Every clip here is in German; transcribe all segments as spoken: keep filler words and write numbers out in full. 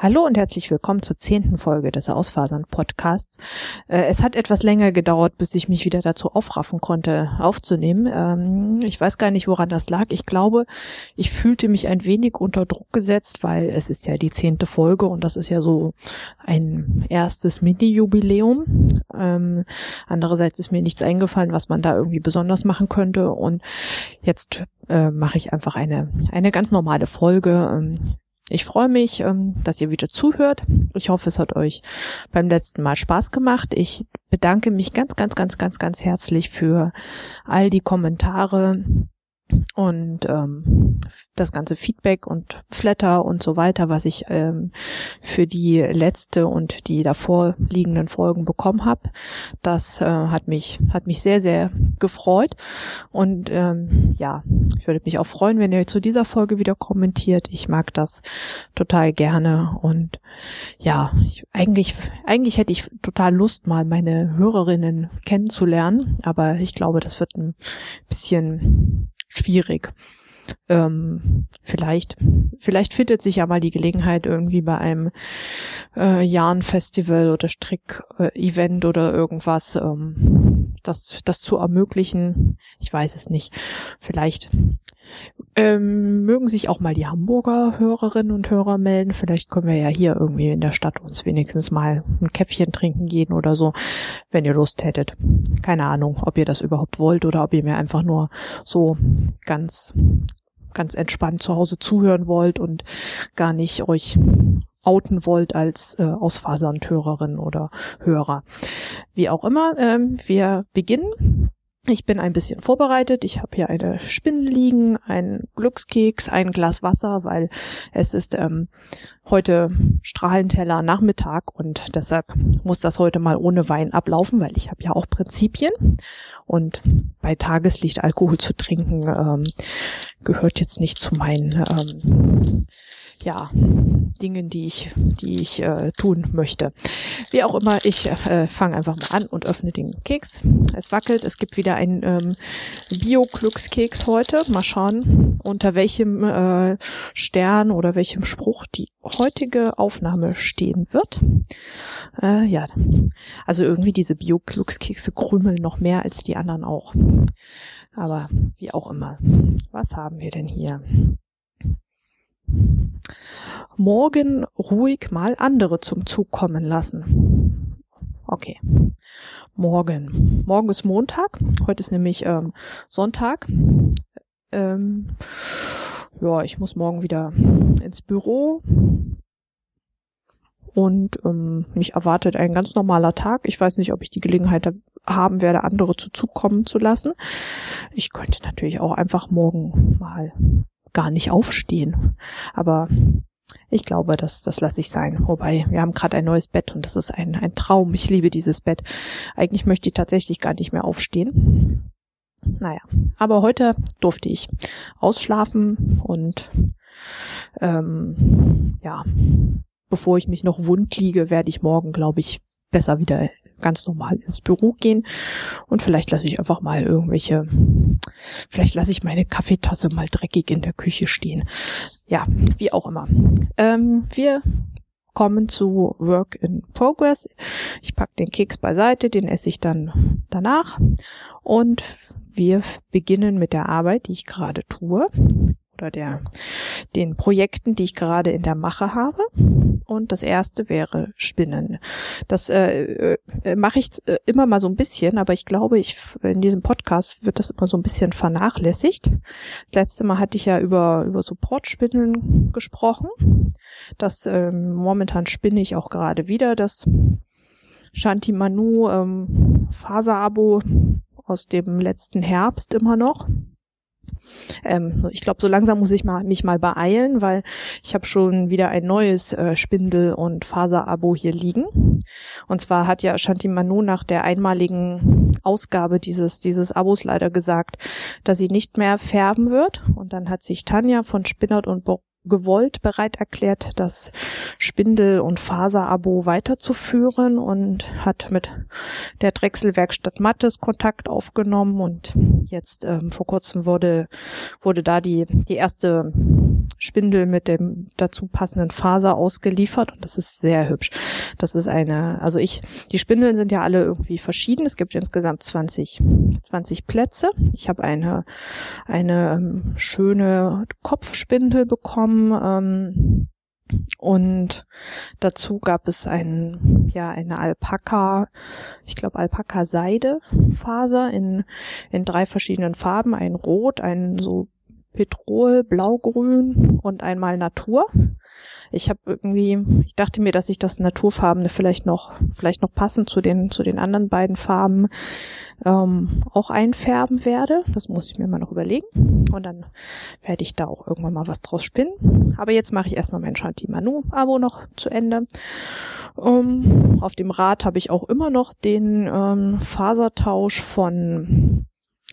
Hallo und herzlich willkommen zur zehnten Folge des Ausfasern-Podcasts. Äh, es hat etwas länger gedauert, bis ich mich wieder dazu aufraffen konnte, aufzunehmen. Ähm, ich weiß gar nicht, woran das lag. Ich glaube, ich fühlte mich ein wenig unter Druck gesetzt, weil es ist ja die zehnte Folge und das ist ja so ein erstes Mini-Jubiläum. Ähm, andererseits ist mir nichts eingefallen, was man da irgendwie besonders machen könnte, und jetzt äh, mache ich einfach eine, eine ganz normale Folge. Ähm, Ich freue mich, dass ihr wieder zuhört. Ich hoffe, es hat euch beim letzten Mal Spaß gemacht. Ich bedanke mich ganz, ganz, ganz, ganz, ganz herzlich für all die Kommentare und ähm, das ganze Feedback und Flatter und so weiter, was ich ähm, für die letzte und die davor liegenden Folgen bekommen habe. Das äh, hat mich hat mich sehr, sehr gefreut. Und ähm, ja, ich würde mich auch freuen, wenn ihr zu dieser Folge wieder kommentiert. Ich mag das total gerne. Und ja, ich, eigentlich eigentlich hätte ich total Lust, mal meine Hörerinnen kennenzulernen. Aber ich glaube, das wird ein bisschen schwierig. Ähm, vielleicht, vielleicht findet sich ja mal die Gelegenheit irgendwie bei einem äh, Jahn-Festival oder Strick-Event äh, oder irgendwas, ähm, das, das zu ermöglichen. Ich weiß es nicht. Vielleicht ähm, mögen sich auch mal die Hamburger Hörerinnen und Hörer melden. Vielleicht können wir ja hier irgendwie in der Stadt uns wenigstens mal ein Käffchen trinken gehen oder so, wenn ihr Lust hättet. Keine Ahnung, ob ihr das überhaupt wollt oder ob ihr mir einfach nur so ganz, ganz entspannt zu Hause zuhören wollt und gar nicht euch outen wollt als äh, Ausfasern-Hörerin oder Hörer. Wie auch immer, ähm, wir beginnen. Ich bin ein bisschen vorbereitet. Ich habe hier eine Spinne liegen, einen Glückskeks, ein Glas Wasser, weil es ist ähm, heute strahlend-heller Nachmittag und deshalb muss das heute mal ohne Wein ablaufen, weil ich habe ja auch Prinzipien. Und bei Tageslicht Alkohol zu trinken ähm, gehört jetzt nicht zu meinen ähm, ja, Dingen, die ich, die ich äh, tun möchte. Wie auch immer, ich äh, fange einfach mal an und öffne den Keks. Es wackelt, es gibt wieder einen ähm, Bio-Glückskeks heute. Mal schauen, unter welchem äh, Stern oder welchem Spruch die heutige Aufnahme stehen wird. Äh, ja, also irgendwie diese Bio-Glückskekse krümeln noch mehr als die anderen auch. Aber wie auch immer. Was haben wir denn hier? Morgen ruhig mal andere zum Zug kommen lassen. Okay. Morgen. Morgen ist Montag. Heute ist nämlich ähm, Sonntag. Ähm, ja, ich muss morgen wieder ins Büro. Und ähm, mich erwartet ein ganz normaler Tag. Ich weiß nicht, ob ich die Gelegenheit haben werde, andere zu Zug kommen zu lassen. Ich könnte natürlich auch einfach morgen mal gar nicht aufstehen. Aber ich glaube, das, das lasse ich sein. Wobei, wir haben gerade ein neues Bett und das ist ein, ein Traum. Ich liebe dieses Bett. Eigentlich möchte ich tatsächlich gar nicht mehr aufstehen. Naja, aber heute durfte ich ausschlafen und ähm, ja, bevor ich mich noch wund liege, werde ich morgen, glaube ich, besser wieder ganz normal ins Büro gehen und vielleicht lasse ich einfach mal irgendwelche, vielleicht lasse ich meine Kaffeetasse mal dreckig in der Küche stehen. Ja, wie auch immer. Ähm, wir kommen zu Work in Progress. Ich packe den Keks beiseite, den esse ich dann danach und wir beginnen mit der Arbeit, die ich gerade tue. Oder der, den Projekten, die ich gerade in der Mache habe. Und das erste wäre Spinnen. Das äh, äh, mache ich äh, immer mal so ein bisschen, aber ich glaube, ich in diesem Podcast wird das immer so ein bisschen vernachlässigt. Das letzte Mal hatte ich ja über über Supportspinnen gesprochen. Das ähm, momentan spinne ich auch gerade wieder das Shanti Manu ähm, Faserabo aus dem letzten Herbst immer noch. Ähm, ich glaube, so langsam muss ich mal, mich mal beeilen, weil ich habe schon wieder ein neues äh, Spindel- und Faserabo hier liegen. Und zwar hat ja Shanti Manu nach der einmaligen Ausgabe dieses dieses Abos leider gesagt, dass sie nicht mehr färben wird. Und dann hat sich Tanja von Spinnert und Bo- gewollt bereit erklärt, das Spindel- und Faserabo weiterzuführen und hat mit der Drechselwerkstatt Mattes Kontakt aufgenommen und jetzt ähm, vor kurzem wurde wurde da die die erste Spindel mit dem dazu passenden Faser ausgeliefert und das ist sehr hübsch. Das ist eine, also ich, die Spindeln sind ja alle irgendwie verschieden. Es gibt insgesamt zwanzig, zwanzig Plätze. Ich habe eine, eine ähm, schöne Kopfspindel bekommen, ähm, und dazu gab es ein, ja, eine Alpaka, ich glaube Alpaka-Seide-Faser in, in drei verschiedenen Farben. Ein Rot, ein so Petrol, Blaugrün und einmal Natur. Ich habe irgendwie, ich dachte mir, dass ich das Naturfarbene vielleicht noch, vielleicht noch passend zu den, zu den anderen beiden Farben ähm, auch einfärben werde. Das muss ich mir mal noch überlegen. Und dann werde ich da auch irgendwann mal was draus spinnen. Aber jetzt mache ich erstmal mein Shanti Manu-Abo noch zu Ende. Um, auf dem Rad habe ich auch immer noch den ähm, Fasertausch von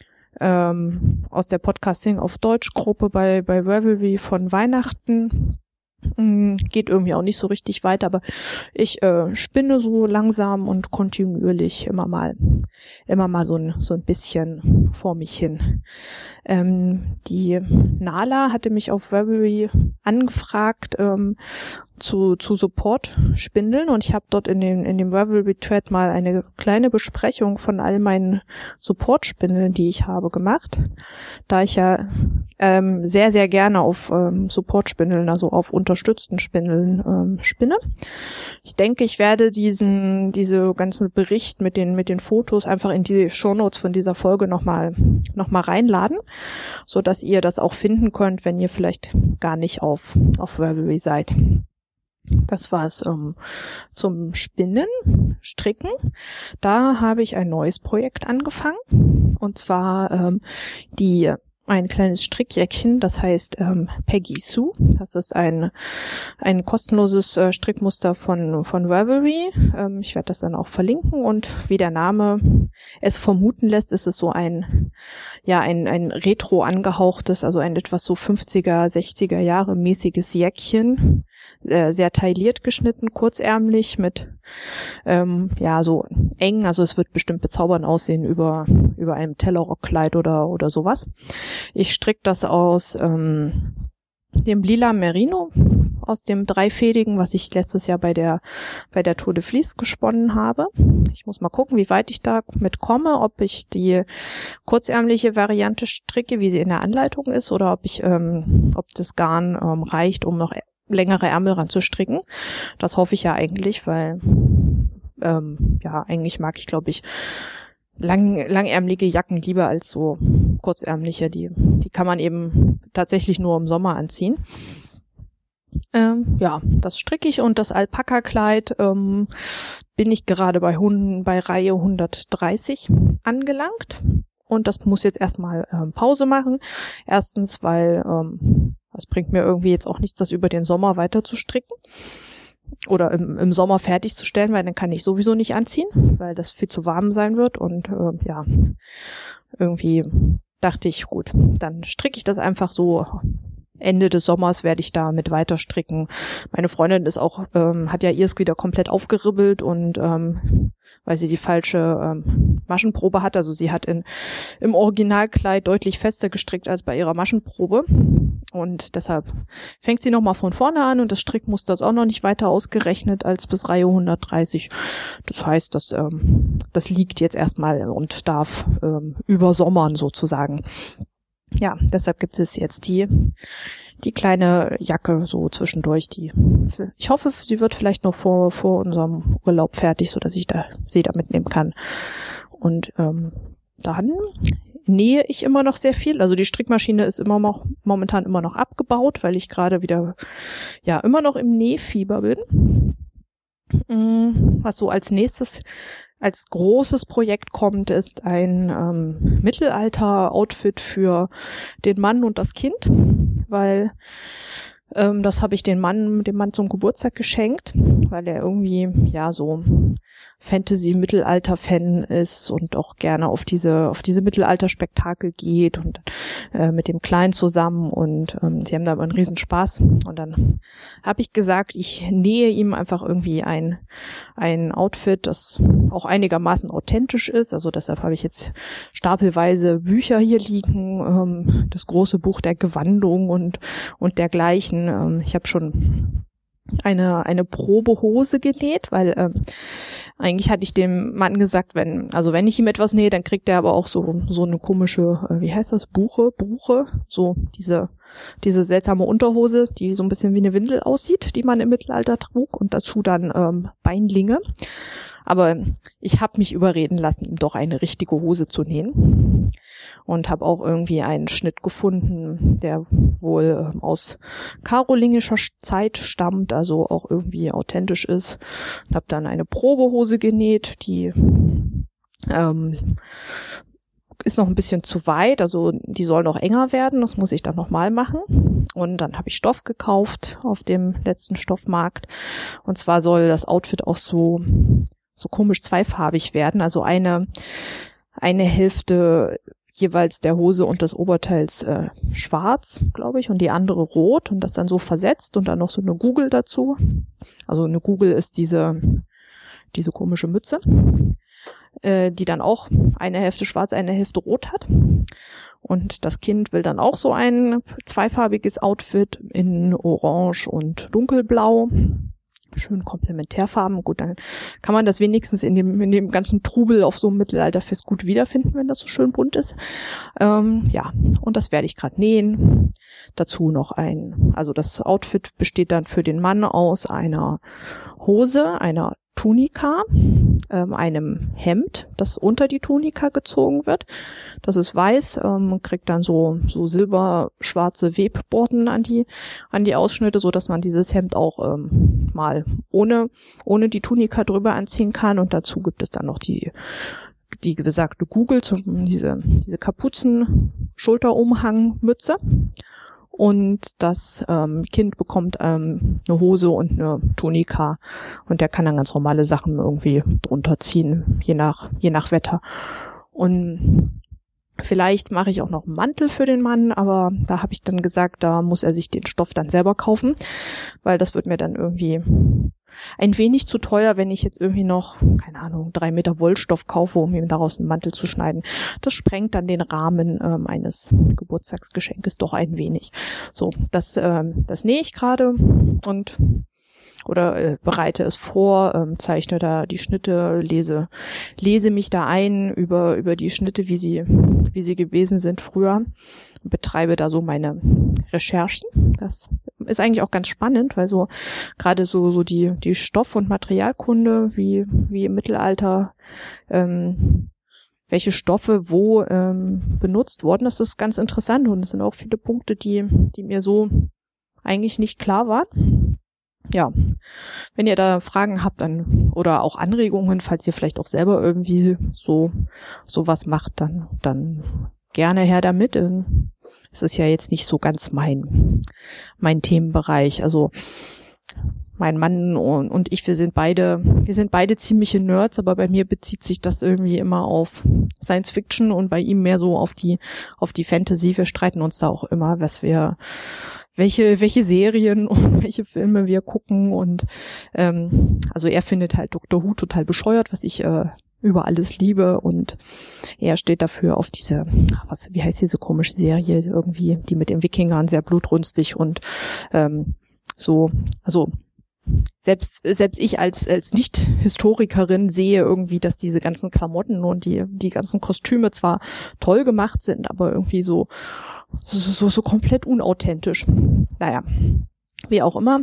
ähm, aus der Podcasting auf Deutsch Gruppe bei, bei Ravelry von Weihnachten. Geht irgendwie auch nicht so richtig weiter, aber ich äh, spinne so langsam und kontinuierlich immer mal, immer mal so ein, so ein bisschen vor mich hin. Ähm, die Nala hatte mich auf Ravelry angefragt ähm, zu, zu Support-Spindeln und ich habe dort in dem, in dem Ravelry-Thread mal eine kleine Besprechung von all meinen Support-Spindeln, die ich habe, gemacht. Da ich ja ähm, sehr, sehr gerne auf ähm, Support-Spindeln, also auf unterstützten Spindeln ähm, spinne. Ich denke, ich werde diesen, diese ganzen Bericht mit den, mit den Fotos einfach in die Shownotes von dieser Folge nochmal, noch mal reinladen, so dass ihr das auch finden könnt, wenn ihr vielleicht gar nicht auf, auf Ravelry seid. Das war es ähm, zum Spinnen, Stricken. Da habe ich ein neues Projekt angefangen. Und zwar ähm, die ein kleines Strickjäckchen, das heißt ähm, Peggy Sue. Das ist ein ein kostenloses äh, Strickmuster von von Ravelry. Ähm, ich werde das dann auch verlinken und wie der Name es vermuten lässt, ist es so ein ja ein ein retro angehauchtes, also ein etwas so fünfziger, sechziger Jahre mäßiges Jäckchen. Sehr tailliert geschnitten, kurzärmlich mit ähm, ja so eng, also es wird bestimmt bezaubernd aussehen über über einem Tellerrockkleid oder oder sowas. Ich stricke das aus ähm, dem lila Merino, aus dem dreifädigen, was ich letztes Jahr bei der bei der Tour de Vlies gesponnen habe. Ich muss mal gucken, wie weit ich da mitkomme, ob ich die kurzärmliche Variante stricke, wie sie in der Anleitung ist, oder ob ich ähm, ob das Garn ähm, reicht, um noch längere Ärmel ranzustricken. Das hoffe ich ja eigentlich, weil ähm, ja, eigentlich mag ich, glaube ich, lang, langärmelige Jacken lieber als so kurzärmliche. Die, die kann man eben tatsächlich nur im Sommer anziehen. Ähm, ja, das stricke ich und das Alpaka-Kleid ähm, bin ich gerade bei, Hunden, bei Reihe hundertdreißig angelangt. Und das muss jetzt erstmal ähm, Pause machen. Erstens, weil ähm, das bringt mir irgendwie jetzt auch nichts, das über den Sommer weiter zu stricken oder im, im Sommer fertigzustellen, weil dann kann ich sowieso nicht anziehen, weil das viel zu warm sein wird. Und äh, ja, irgendwie dachte ich, gut, dann stricke ich das einfach so. Ende des Sommers werde ich da mit weiter stricken. Meine Freundin ist auch, ähm, hat ja ihrs wieder komplett aufgeribbelt und ähm, weil sie die falsche ähm, Maschenprobe hat. Also sie hat in im Originalkleid deutlich fester gestrickt als bei ihrer Maschenprobe. Und deshalb fängt sie nochmal von vorne an und das Strickmuster ist auch noch nicht weiter ausgerechnet als bis Reihe hundertdreißig. Das heißt, das, ähm, das liegt jetzt erstmal und darf ähm, übersommern sozusagen. Ja, deshalb gibt es jetzt die die kleine Jacke so zwischendurch, die ich hoffe, sie wird vielleicht noch vor vor unserem Urlaub fertig, so dass ich da sie da mitnehmen kann. Und ähm, dann nähe ich immer noch sehr viel. Also die Strickmaschine ist immer noch momentan immer noch abgebaut, weil ich gerade wieder ja immer noch im Nähfieber bin. Was so als nächstes als großes Projekt kommt, ist ein ähm, Mittelalter-Outfit für den Mann und das Kind, weil Ähm, das habe ich den Mann, dem Mann zum Geburtstag geschenkt, weil er irgendwie, ja, so Fantasy-Mittelalter-Fan ist und auch gerne auf diese auf diese Mittelalter-Spektakel geht und äh, mit dem Kleinen zusammen und ähm, die haben da einen riesen Spaß. Und dann habe ich gesagt, ich nähe ihm einfach irgendwie ein ein Outfit, das auch einigermaßen authentisch ist. Also deshalb habe ich jetzt stapelweise Bücher hier liegen, ähm, das große Buch der Gewandung und und dergleichen. Ähm, ich habe schon eine eine Probehose genäht, weil ähm, eigentlich hatte ich dem Mann gesagt, wenn also wenn ich ihm etwas nähe, dann kriegt er aber auch so so eine komische, äh, wie heißt das, Buche, Buche, so diese diese seltsame Unterhose, die so ein bisschen wie eine Windel aussieht, die man im Mittelalter trug und dazu dann ähm, Beinlinge. Aber ich habe mich überreden lassen, ihm doch eine richtige Hose zu nähen. Und habe auch irgendwie einen Schnitt gefunden, der wohl ähm, aus karolingischer Zeit stammt, also auch irgendwie authentisch ist. Und habe dann eine Probehose genäht, die ähm, ist noch ein bisschen zu weit, also die soll noch enger werden, das muss ich dann nochmal machen. Und dann habe ich Stoff gekauft auf dem letzten Stoffmarkt. Und zwar soll das Outfit auch so so komisch zweifarbig werden, also eine eine Hälfte jeweils der Hose und des Oberteils äh, schwarz, glaube ich, und die andere rot und das dann so versetzt und dann noch so eine Gugel dazu. Also eine Gugel ist diese diese komische Mütze, äh, die dann auch eine Hälfte schwarz, eine Hälfte rot hat. Und das Kind will dann auch so ein zweifarbiges Outfit in Orange und Dunkelblau. Schön Komplementärfarben. Gut, dann kann man das wenigstens in dem in dem ganzen Trubel auf so einem Mittelalterfest gut wiederfinden, wenn das so schön bunt ist. Ähm, ja, und das werde ich gerade nähen. Dazu noch ein, also das Outfit besteht dann für den Mann aus einer Hose, einer Tunika, ähm, einem Hemd, das unter die Tunika gezogen wird. Das ist weiß, ähm, kriegt dann so so silberschwarze Webborden an die an die Ausschnitte, so dass man dieses Hemd auch ähm, mal ohne ohne die Tunika drüber anziehen kann. Und dazu gibt es dann noch die die besagte Gugel, zum diese diese Kapuzen-Schulterumhang-Mütze. Und das ähm, Kind bekommt ähm, eine Hose und eine Tunika und der kann dann ganz normale Sachen irgendwie drunter ziehen, je nach je nach Wetter. Und vielleicht mache ich auch noch einen Mantel für den Mann, aber da habe ich dann gesagt, da muss er sich den Stoff dann selber kaufen, weil das wird mir dann irgendwie ein wenig zu teuer, wenn ich jetzt irgendwie noch, keine Ahnung, drei Meter Wollstoff kaufe, um ihm daraus einen Mantel zu schneiden. Das sprengt dann den Rahmen ähm, eines Geburtstagsgeschenkes doch ein wenig. So, das, ähm, das nähe ich gerade und oder äh, bereite es vor, ähm, zeichne da die Schnitte, lese lese mich da ein über über die Schnitte, wie sie wie sie gewesen sind früher, betreibe da so meine Recherchen. Das ist eigentlich auch ganz spannend, weil so gerade so so die die Stoff- und Materialkunde, wie wie im Mittelalter, ähm, welche Stoffe wo ähm, benutzt wurden, das ist ganz interessant und es sind auch viele Punkte, die die mir so eigentlich nicht klar waren. Ja, wenn ihr da Fragen habt dann oder auch Anregungen, falls ihr vielleicht auch selber irgendwie so sowas macht, dann dann gerne her damit. Es ist ja jetzt nicht so ganz mein mein Themenbereich. Also mein Mann und, und ich, wir sind beide, wir sind beide ziemliche Nerds, aber bei mir bezieht sich das irgendwie immer auf Science Fiction und bei ihm mehr so auf die auf die Fantasy. Wir streiten uns da auch immer, was wir welche welche Serien und welche Filme wir gucken und ähm, also er findet halt Doktor Who total bescheuert, was ich äh, über alles liebe und er steht dafür auf diese, was wie heißt diese komische Serie irgendwie, die mit den Wikingern sehr blutrünstig und ähm, so, also selbst selbst ich als als Nicht-Historikerin sehe irgendwie, dass diese ganzen Klamotten und die die ganzen Kostüme zwar toll gemacht sind, aber irgendwie so so so, so komplett unauthentisch. Naja, wie auch immer.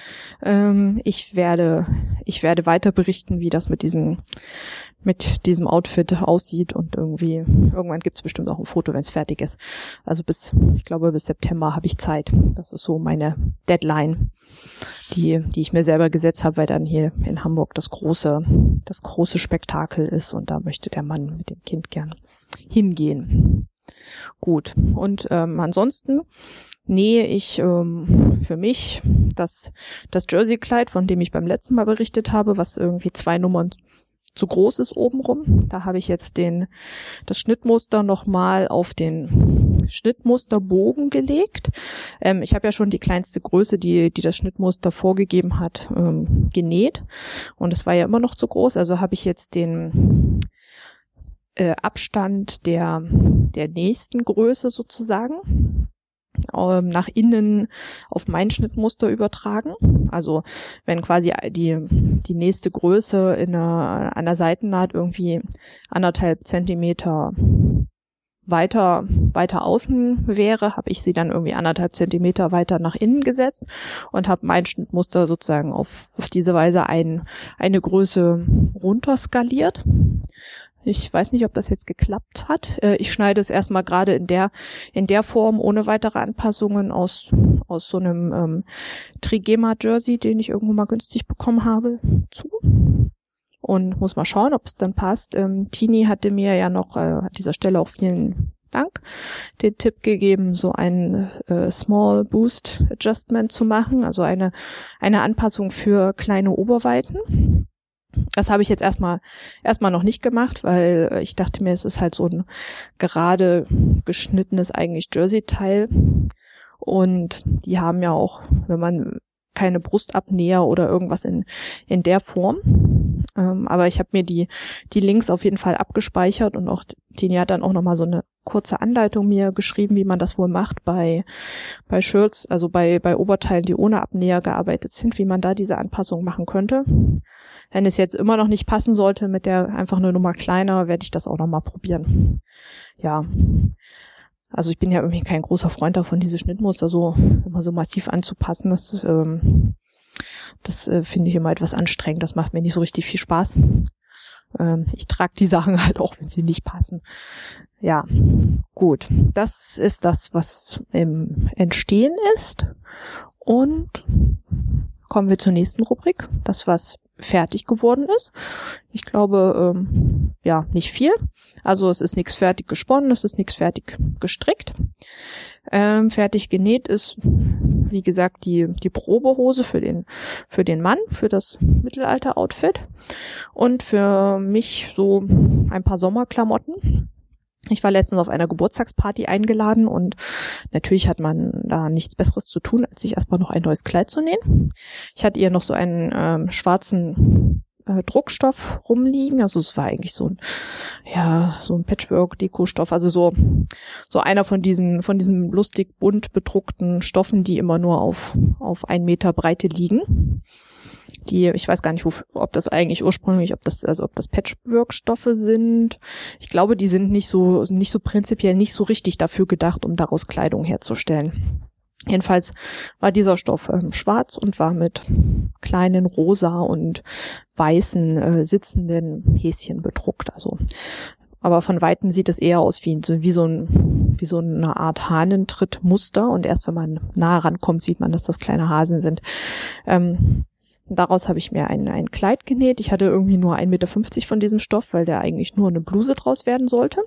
Ähm, ich werde ich werde weiter berichten, wie das mit diesem mit diesem Outfit aussieht und irgendwie irgendwann gibt's bestimmt auch ein Foto, wenn es fertig ist. Also bis ich glaube bis September habe ich Zeit. Das ist so meine Deadline, die die ich mir selber gesetzt habe, weil dann hier in Hamburg das große das große Spektakel ist und da möchte der Mann mit dem Kind gern hingehen. Gut. Und ähm, ansonsten nähe ich ähm, für mich das, das Jersey-Kleid, von dem ich beim letzten Mal berichtet habe, was irgendwie zwei Nummern zu groß ist obenrum. Da habe ich jetzt den, das Schnittmuster nochmal auf den Schnittmusterbogen gelegt. Ähm, ich habe ja schon die kleinste Größe, die, die das Schnittmuster vorgegeben hat, ähm, genäht. Und es war ja immer noch zu groß. Also habe ich jetzt den äh, Abstand der, der nächsten Größe sozusagen nach innen auf mein Schnittmuster übertragen. Also wenn quasi die die nächste Größe in einer, an der Seitennaht irgendwie anderthalb Zentimeter weiter weiter außen wäre, habe ich sie dann irgendwie anderthalb Zentimeter weiter nach innen gesetzt und habe mein Schnittmuster sozusagen auf auf diese Weise ein, eine Größe runterskaliert. Ich weiß nicht, ob das jetzt geklappt hat. Ich schneide es erstmal gerade in der in der Form ohne weitere Anpassungen aus aus so einem ähm, Trigema Jersey, den ich irgendwo mal günstig bekommen habe, zu. Und muss mal schauen, ob es dann passt. Ähm, Tini hatte mir ja noch äh, an dieser Stelle auch vielen Dank den Tipp gegeben, so ein äh, Small Boost Adjustment zu machen, also eine eine Anpassung für kleine Oberweiten. Das habe ich jetzt erstmal erstmal noch nicht gemacht, weil ich dachte mir, es ist halt so ein gerade geschnittenes eigentlich Jersey-Teil und die haben ja auch, wenn man keine Brustabnäher oder irgendwas in in der Form. Ähm, aber ich habe mir die die Links auf jeden Fall abgespeichert und auch Tini hat dann auch nochmal so eine kurze Anleitung mir geschrieben, wie man das wohl macht bei bei Shirts, also bei bei Oberteilen, die ohne Abnäher gearbeitet sind, wie man da diese Anpassung machen könnte. Wenn es jetzt immer noch nicht passen sollte mit der einfach eine Nummer kleiner, werde ich das auch nochmal probieren. Ja, also ich bin ja irgendwie kein großer Freund davon, diese Schnittmuster so immer so massiv anzupassen. Das, ähm, das äh, finde ich immer etwas anstrengend. Das macht mir nicht so richtig viel Spaß. Ähm, ich trage die Sachen halt auch, wenn sie nicht passen. Ja, gut. Das ist das, was im Entstehen ist. Und kommen wir zur nächsten Rubrik. Das, was fertig geworden ist. Ich glaube, ähm, ja, nicht viel. Also es ist nichts fertig gesponnen, es ist nichts fertig gestrickt. Ähm, fertig genäht ist, wie gesagt, die die Probehose für den für den Mann, für das Mittelalter-Outfit und für mich so ein paar Sommerklamotten. Ich war letztens auf einer Geburtstagsparty eingeladen und natürlich hat man da nichts Besseres zu tun, als sich erstmal noch ein neues Kleid zu nähen. Ich hatte ihr noch so einen ähm, schwarzen äh, Druckstoff rumliegen, also es war eigentlich so ein, ja, so ein Patchwork-Deko-Stoff, also so so einer von diesen von diesen lustig bunt bedruckten Stoffen, die immer nur auf auf ein Meter Breite liegen. Die, ich weiß gar nicht, wo, ob das eigentlich ursprünglich, ob das, also ob das Patchwork-Stoffe sind. Ich glaube, die sind nicht so, nicht so prinzipiell nicht so richtig dafür gedacht, um daraus Kleidung herzustellen. Jedenfalls war dieser Stoff ähm, schwarz und war mit kleinen rosa und weißen äh, sitzenden Häschen bedruckt. Also, aber von Weitem sieht es eher aus wie, wie so ein, wie so eine Art Hahnentrittmuster. Und erst wenn man nah rankommt, sieht man, dass das kleine Hasen sind. Ähm, Daraus habe ich mir ein, ein Kleid genäht. Ich hatte irgendwie nur ein Meter fünfzig von diesem Stoff, weil der eigentlich nur eine Bluse draus werden sollte.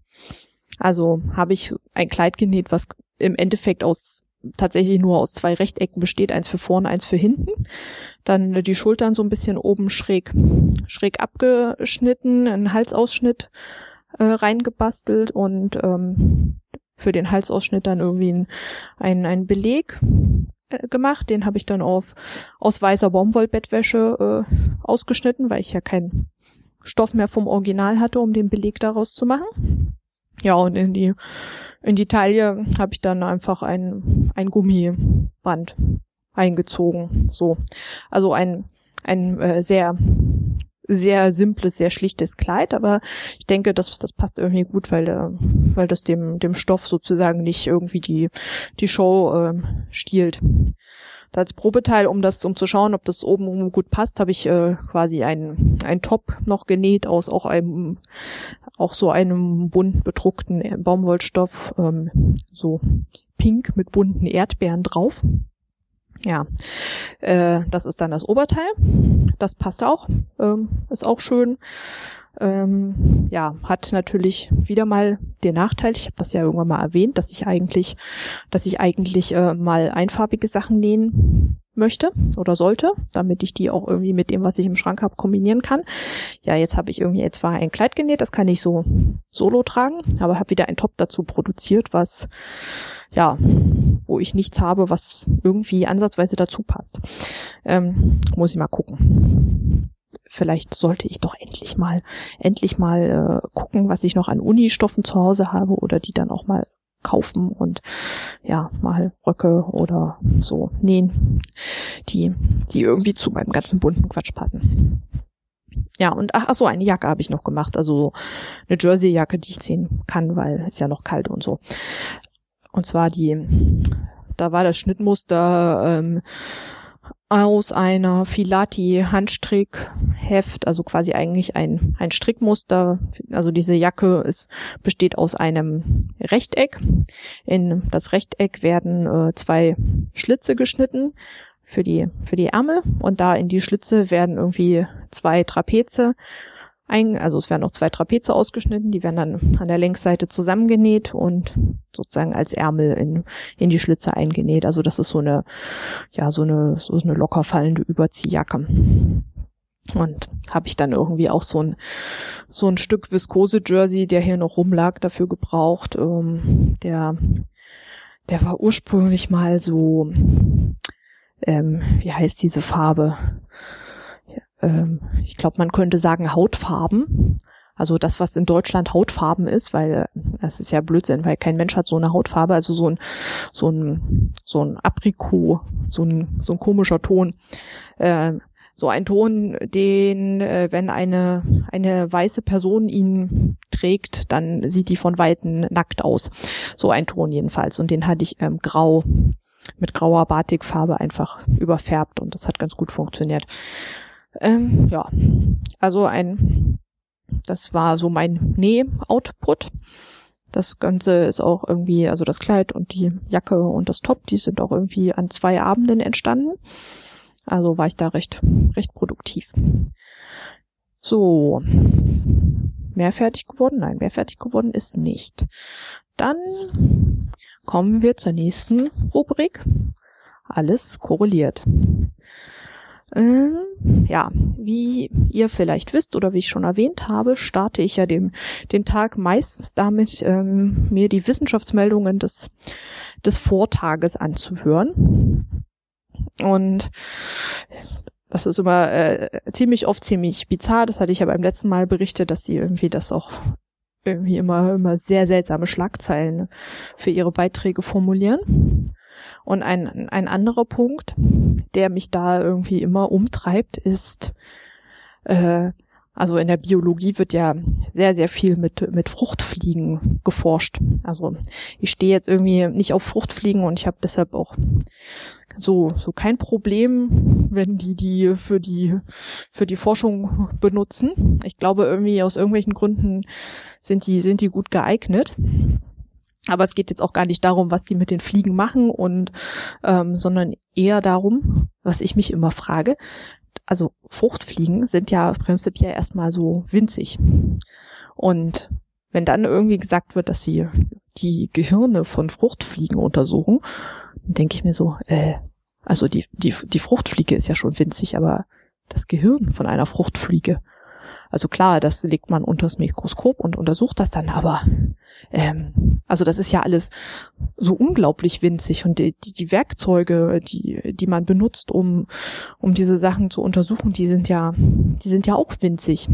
Also habe ich ein Kleid genäht, was im Endeffekt aus tatsächlich nur aus zwei Rechtecken besteht, eins für vorne, eins für hinten. Dann die Schultern so ein bisschen oben schräg schräg abgeschnitten, einen Halsausschnitt äh, reingebastelt und ähm, für den Halsausschnitt dann irgendwie ein, ein, ein Beleg gemacht. Den habe ich dann auf aus weißer Baumwollbettwäsche äh, ausgeschnitten, weil ich ja keinen Stoff mehr vom Original hatte, um den Beleg daraus zu machen. Ja, und in die in die Taille habe ich dann einfach ein ein Gummiband eingezogen. So, also ein ein äh, sehr sehr simples, sehr schlichtes Kleid, aber ich denke, das das passt irgendwie gut, weil äh, weil das dem dem Stoff sozusagen nicht irgendwie die die Show äh, stiehlt. Als Probeteil, um das um zu schauen, ob das oben gut passt, habe ich äh, quasi einen einen Top noch genäht aus auch einem auch so einem bunt bedruckten Baumwollstoff, ähm, so pink mit bunten Erdbeeren drauf. Ja, äh, das ist dann das Oberteil. Das passt auch, ähm, ist auch schön. Ähm, ja, hat natürlich wieder mal den Nachteil, ich habe das ja irgendwann mal erwähnt, dass ich eigentlich, dass ich eigentlich äh, mal einfarbige Sachen nähen möchte oder sollte, damit ich die auch irgendwie mit dem, was ich im Schrank habe, kombinieren kann. Ja, jetzt habe ich irgendwie zwar ein Kleid genäht, das kann ich so solo tragen, aber habe wieder ein Top dazu produziert, was, ja, wo ich nichts habe, was irgendwie ansatzweise dazu passt. Ähm, muss ich mal gucken. Vielleicht sollte ich doch endlich mal, endlich mal äh, gucken, was ich noch an Unistoffen zu Hause habe oder die dann auch mal kaufen und ja, mal Röcke oder so nähen, die, die irgendwie zu meinem ganzen bunten Quatsch passen. Ja, und ach, ach so, eine Jacke habe ich noch gemacht, also so eine Jersey-Jacke, die ich ziehen kann, weil es ja noch kalt und so. Und zwar die, da war das Schnittmuster ähm, aus einer Filati-Handstrickheft, also quasi eigentlich ein, ein Strickmuster. Also diese Jacke ist, besteht aus einem Rechteck. In das Rechteck werden äh, zwei Schlitze geschnitten für die, für die Ärmel und da in die Schlitze werden irgendwie zwei Trapeze ein, also es werden auch zwei Trapeze ausgeschnitten, die werden dann an der Längsseite zusammengenäht und sozusagen als Ärmel in, in die Schlitze eingenäht. Also das ist so eine, ja, so eine, so eine locker fallende Überziehjacke. Und habe ich dann irgendwie auch so ein, so ein Stück Viskose-Jersey, der hier noch rumlag, dafür gebraucht. Ähm, der, der war ursprünglich mal so, ähm, wie heißt diese Farbe? Ich glaube, man könnte sagen Hautfarben. Also das, was in Deutschland Hautfarben ist, weil das ist ja Blödsinn, weil kein Mensch hat so eine Hautfarbe. Also so ein so ein so ein Aprikot, so ein so ein komischer Ton. Äh, so ein Ton, den, äh, wenn eine eine weiße Person ihn trägt, dann sieht die von Weitem nackt aus. So ein Ton jedenfalls. Und den hatte ich ähm, grau mit grauer Batikfarbe einfach überfärbt und das hat ganz gut funktioniert. Ähm, ja, also ein, das war so mein Näh-Output. Das Ganze ist auch irgendwie, also das Kleid und die Jacke und das Top, die sind auch irgendwie an zwei Abenden entstanden. Also war ich da recht, recht produktiv. So, mehr fertig geworden? Nein, mehr fertig geworden ist nicht. Dann kommen wir zur nächsten Rubrik. Alles korreliert. Ähm, ja, wie ihr vielleicht wisst oder wie ich schon erwähnt habe, starte ich ja dem, den Tag meistens damit, ähm, mir die Wissenschaftsmeldungen des, des Vortages anzuhören. Und das ist immer äh, ziemlich oft ziemlich bizarr. Das hatte ich ja beim letzten Mal berichtet, dass sie irgendwie das auch irgendwie immer, immer sehr seltsame Schlagzeilen für ihre Beiträge formulieren. Und ein, ein anderer Punkt, der mich da irgendwie immer umtreibt, ist, äh, also in der Biologie wird ja sehr, sehr viel mit mit Fruchtfliegen geforscht. Also ich stehe jetzt irgendwie nicht auf Fruchtfliegen und ich habe deshalb auch so so kein Problem, wenn die die für die für die Forschung benutzen. Ich glaube irgendwie aus irgendwelchen Gründen sind die sind die gut geeignet. Aber es geht jetzt auch gar nicht darum, was die mit den Fliegen machen und ähm, sondern eher darum, was ich mich immer frage. Also Fruchtfliegen sind ja prinzipiell erstmal so winzig. Und wenn dann irgendwie gesagt wird, dass sie die Gehirne von Fruchtfliegen untersuchen, dann denke ich mir so, äh, also die, die, die Fruchtfliege ist ja schon winzig, aber das Gehirn von einer Fruchtfliege, also klar, das legt man unter das Mikroskop und untersucht das dann, aber ähm, also das ist ja alles so unglaublich winzig und die, die, die Werkzeuge, die, die man benutzt, um, um diese Sachen zu untersuchen, die sind ja, die sind ja auch winzig.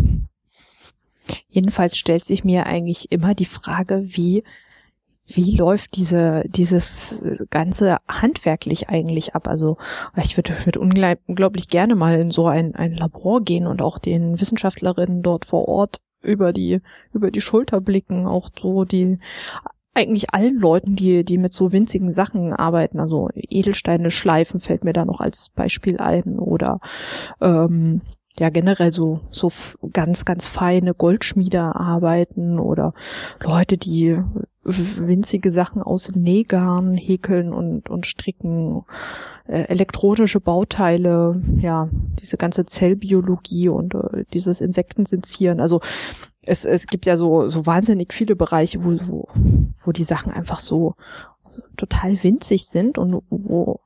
Jedenfalls stellt sich mir eigentlich immer die Frage, wie Wie läuft diese dieses Ganze handwerklich eigentlich ab? Also ich würde, würde unglaublich gerne mal in so ein, ein Labor gehen und auch den Wissenschaftlerinnen dort vor Ort über die über die Schulter blicken, auch so die eigentlich allen Leuten, die die mit so winzigen Sachen arbeiten. Also Edelsteine schleifen fällt mir da noch als Beispiel ein oder ähm, ja generell so so ganz ganz feine Goldschmiederarbeiten oder Leute, die winzige Sachen aus Nähgarn häkeln und, und stricken, äh, elektronische Bauteile, ja, diese ganze Zellbiologie und äh, dieses Insektensezieren. Also es, es gibt ja so, so wahnsinnig viele Bereiche, wo, wo, wo die Sachen einfach so total winzig sind und wo,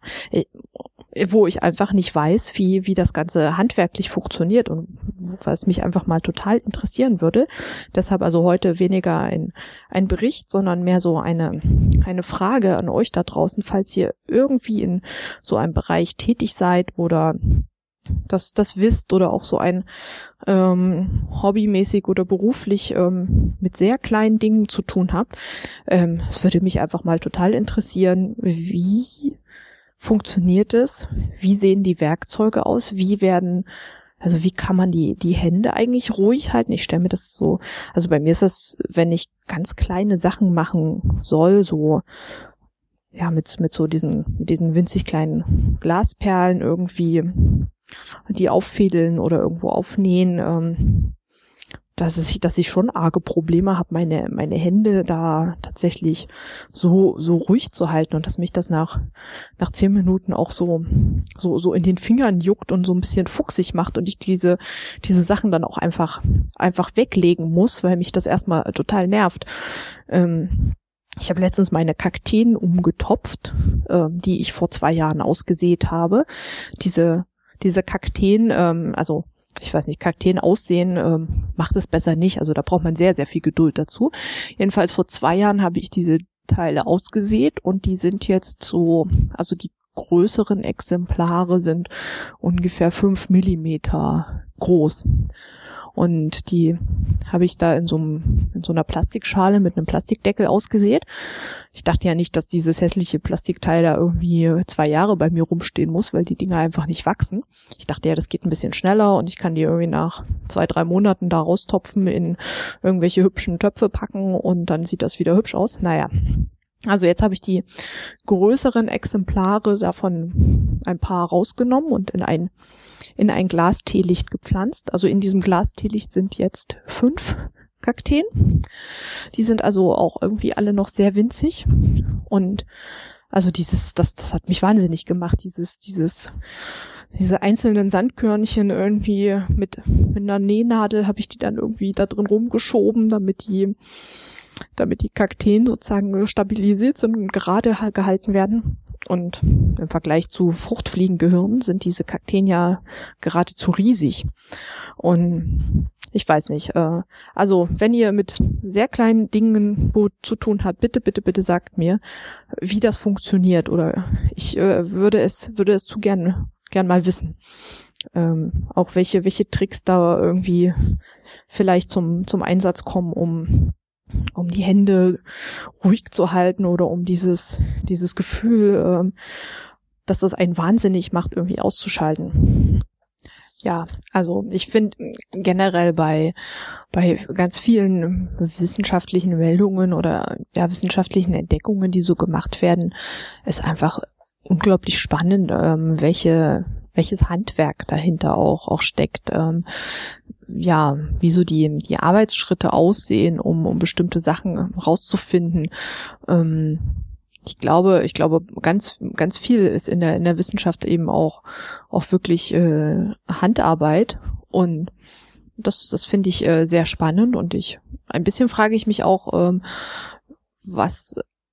wo ich einfach nicht weiß, wie, wie das Ganze handwerklich funktioniert und was mich einfach mal total interessieren würde. Deshalb also heute weniger ein, ein Bericht, sondern mehr so eine, eine Frage an euch da draußen, falls ihr irgendwie in so einem Bereich tätig seid oder das, das wisst oder auch so ein ähm, hobbymäßig oder beruflich ähm, mit sehr kleinen Dingen zu tun habt. Ähm, es würde mich einfach mal total interessieren, wie funktioniert es? Wie sehen die Werkzeuge aus? Wie werden, also wie kann man die, die Hände eigentlich ruhig halten? Ich stelle mir das so, also bei mir ist das, wenn ich ganz kleine Sachen machen soll, so ja, mit, mit so diesen, mit diesen winzig kleinen Glasperlen irgendwie, die auffädeln oder irgendwo aufnähen, ähm, dass ich, dass ich schon arge Probleme habe, meine, meine Hände da tatsächlich so, so ruhig zu halten und dass mich das nach, nach zehn Minuten auch so, so, so in den Fingern juckt und so ein bisschen fuchsig macht und ich diese, diese Sachen dann auch einfach, einfach weglegen muss, weil mich das erstmal total nervt. Ähm, Ich habe letztens meine Kakteen umgetopft, äh, die ich vor zwei Jahren ausgesät habe. Diese diese Kakteen, ähm, also ich weiß nicht, Kakteen aussehen ähm, macht es besser nicht. Also da braucht man sehr, sehr viel Geduld dazu. Jedenfalls vor zwei Jahren habe ich diese Teile ausgesät und die sind jetzt so, also die größeren Exemplare sind ungefähr fünf Millimeter groß. Und die habe ich da in so, einem, in so einer Plastikschale mit einem Plastikdeckel ausgesät. Ich dachte ja nicht, dass dieses hässliche Plastikteil da irgendwie zwei Jahre bei mir rumstehen muss, weil die Dinger einfach nicht wachsen. Ich dachte ja, das geht ein bisschen schneller und ich kann die irgendwie nach zwei, drei Monaten da raustopfen, in irgendwelche hübschen Töpfe packen und dann sieht das wieder hübsch aus. Naja. Also jetzt habe ich die größeren Exemplare davon ein paar rausgenommen und in ein in ein Glasteelicht gepflanzt. Also in diesem Glasteelicht sind jetzt fünf Kakteen. Die sind also auch irgendwie alle noch sehr winzig und also dieses, das, das hat mich wahnsinnig gemacht, dieses, dieses, diese einzelnen Sandkörnchen irgendwie mit, mit einer Nähnadel habe ich die dann irgendwie da drin rumgeschoben, damit die damit die Kakteen sozusagen stabilisiert sind und gerade gehalten werden. Und im Vergleich zu Fruchtfliegengehirnen sind diese Kakteen ja geradezu riesig. Und ich weiß nicht, äh, also wenn ihr mit sehr kleinen Dingen zu tun habt, bitte, bitte, bitte sagt mir, wie das funktioniert. Oder ich äh, würde es, würde es zu gern, gern mal wissen. Ähm, auch welche, welche Tricks da irgendwie vielleicht zum, zum Einsatz kommen, um um die Hände ruhig zu halten oder um dieses dieses Gefühl, ähm, dass das einen wahnsinnig macht, irgendwie auszuschalten. Ja, also ich finde generell bei bei ganz vielen wissenschaftlichen Meldungen oder ja wissenschaftlichen Entdeckungen, die so gemacht werden, ist einfach unglaublich spannend, ähm, welche welches Handwerk dahinter auch auch steckt. Ähm, ja, wie so die die Arbeitsschritte aussehen, um um bestimmte Sachen rauszufinden. Ähm, ich glaube, ich glaube, ganz ganz viel ist in der in der Wissenschaft eben auch auch wirklich äh, Handarbeit und das das finde ich äh, sehr spannend und ich ein bisschen frage ich mich auch, ähm, was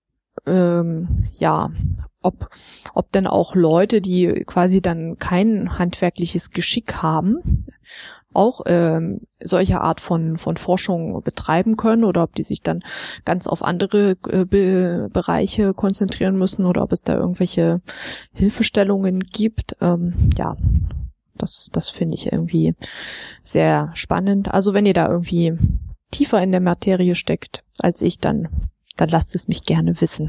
ähm, ja ob ob denn auch Leute, die quasi dann kein handwerkliches Geschick haben, auch ähm, solche Art von von Forschung betreiben können oder ob die sich dann ganz auf andere äh, Be- Bereiche konzentrieren müssen oder ob es da irgendwelche Hilfestellungen gibt. Ähm, ja, das das finde ich irgendwie sehr spannend. Also wenn ihr da irgendwie tiefer in der Materie steckt als ich, dann dann lasst es mich gerne wissen.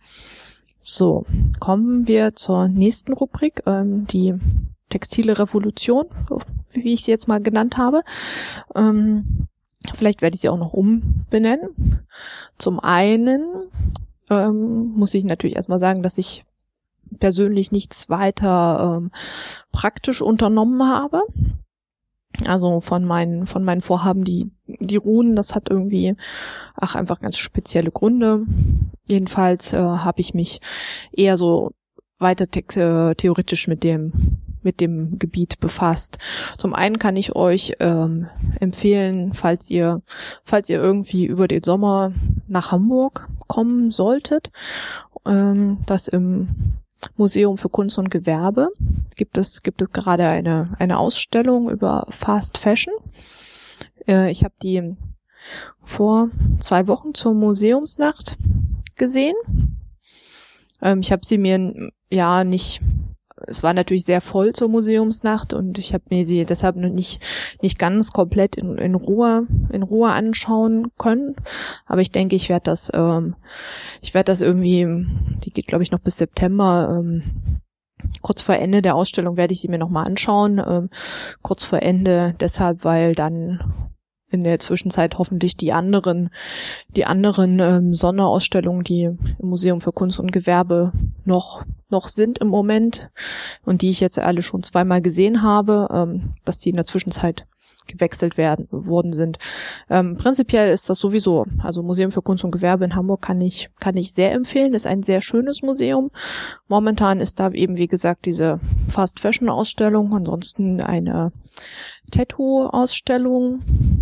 So, kommen wir zur nächsten Rubrik, ähm, die textile Revolution, wie ich sie jetzt mal genannt habe. Ähm, vielleicht werde ich sie auch noch umbenennen. Zum einen ähm, muss ich natürlich erstmal sagen, dass ich persönlich nichts weiter ähm, praktisch unternommen habe. Also von meinen, von meinen Vorhaben, die, die ruhen, das hat irgendwie, ach, einfach ganz spezielle Gründe. Jedenfalls äh, habe ich mich eher so weiter te- äh, theoretisch mit dem, mit dem Gebiet befasst. Zum einen kann ich euch ähm, empfehlen, falls ihr, falls ihr irgendwie über den Sommer nach Hamburg kommen solltet, ähm, dass im Museum für Kunst und Gewerbe gibt es gibt es gerade eine eine Ausstellung über Fast Fashion. Äh, ich habe die vor zwei Wochen zur Museumsnacht gesehen. Ähm, ich habe sie mir ja nicht Es war natürlich sehr voll zur Museumsnacht und ich habe mir sie deshalb noch nicht nicht ganz komplett in, in Ruhe in Ruhe anschauen können. Aber ich denke, ich werde das ähm, ich werde das irgendwie, die geht glaube ich noch bis September. Ähm, kurz vor Ende der Ausstellung werde ich sie mir nochmal anschauen. Ähm, kurz vor Ende deshalb, weil dann in der Zwischenzeit hoffentlich die anderen, die anderen ähm, Sonderausstellungen, die im Museum für Kunst und Gewerbe noch noch sind im Moment und die ich jetzt alle schon zweimal gesehen habe, ähm, dass die in der Zwischenzeit gewechselt werden worden sind. Ähm, prinzipiell ist das sowieso, also Museum für Kunst und Gewerbe in Hamburg kann ich kann ich sehr empfehlen. Ist ein sehr schönes Museum. Momentan ist da eben wie gesagt diese Fast Fashion Ausstellung, ansonsten eine Tattoo Ausstellung,